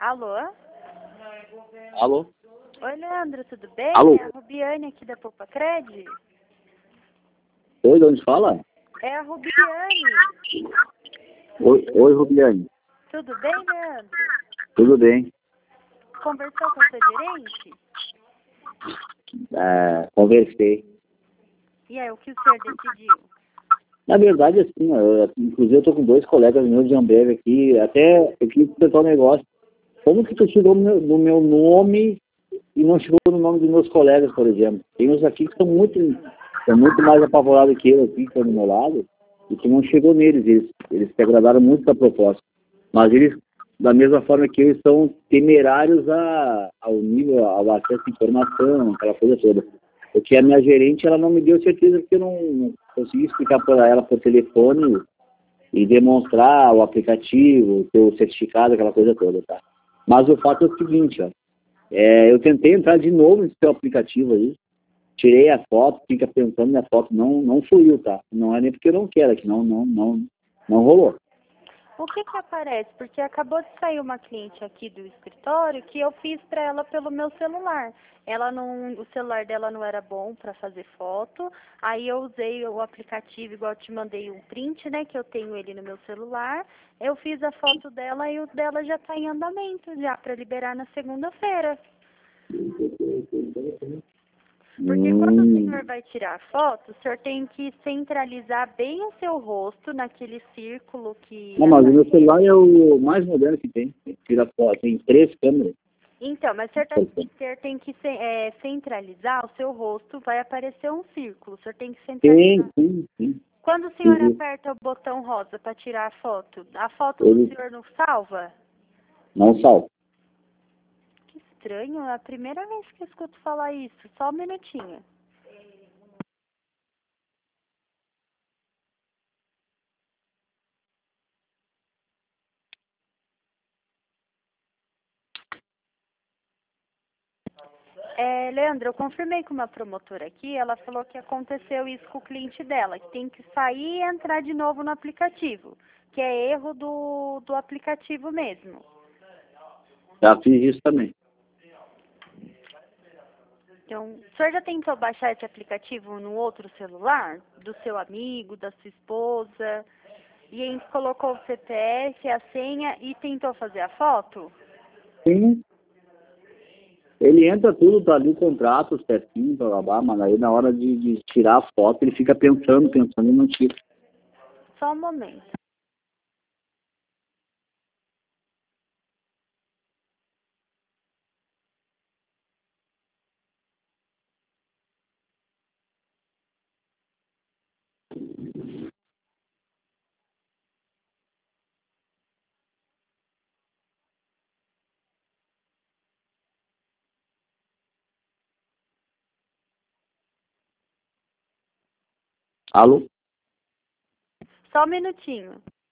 Alô? Alô? Oi, Leandro, tudo bem? Alô? É a Rubiane aqui da Poupa Cred. Oi, de onde fala? É a Rubiane. Oi, Rubiane. Tudo bem, Leandro? Tudo bem? Conversou com a sua gerente? Conversei. E aí, o que o senhor decidiu? Na verdade, assim, inclusive eu estou com dois colegas meus de Ambev aqui, até eu queria tentar um negócio. Como que tu chegou no meu nome e não chegou no nome dos meus colegas, por exemplo? Tem uns aqui que são muito mais apavorados que eu aqui, que estão do meu lado, e que não chegou neles. Eles se agradaram muito da proposta. Mas eles, da mesma forma que eles, são temerários ao nível, ao acesso à informação, aquela coisa toda. Porque a minha gerente, ela não me deu certeza, porque eu não consegui explicar para ela por telefone e demonstrar o aplicativo, o certificado, aquela coisa toda, tá? Mas o fato é o seguinte, ó, eu tentei entrar de novo nesse seu aplicativo aí, tirei a foto, fica pensando na foto, não fluiu, tá? Não é nem porque eu não quero, é que não rolou. O que que aparece? Porque acabou de sair uma cliente aqui do escritório que eu fiz para ela pelo meu celular. O celular dela não era bom para fazer foto. Aí eu usei o aplicativo, igual eu te mandei um print, né, que eu tenho ele no meu celular. Eu fiz a foto dela e o dela já está em andamento já para liberar na segunda-feira. Porque quando o senhor vai tirar a foto, o senhor tem que centralizar bem o seu rosto naquele círculo que Não, mas o meu aparece. celular é o mais moderno que tem. Tira foto, tem 3 câmeras. Então, mas o senhor tem que centralizar o seu rosto, vai aparecer um círculo, o senhor tem que centralizar. Sim. Quando o senhor aperta o botão rosa para tirar a foto do Ele senhor não salva? não salta. Que estranho, é a primeira vez que eu escuto falar isso. Só um minutinho. Leandro, eu confirmei com uma promotora aqui, ela falou que aconteceu isso com o cliente dela, que tem que sair e entrar de novo no aplicativo, que é erro do aplicativo mesmo. Já fiz isso também. Então, o senhor já tentou baixar esse aplicativo no outro celular? Do seu amigo, da sua esposa? E aí colocou o CPF, a senha e tentou fazer a foto? Sim. Ele entra tudo, tá ali o contrato, certinho, blá, blá, blá, mas aí na hora de tirar a foto ele fica pensando e não tira. Só um momento. Alô? Só um minutinho.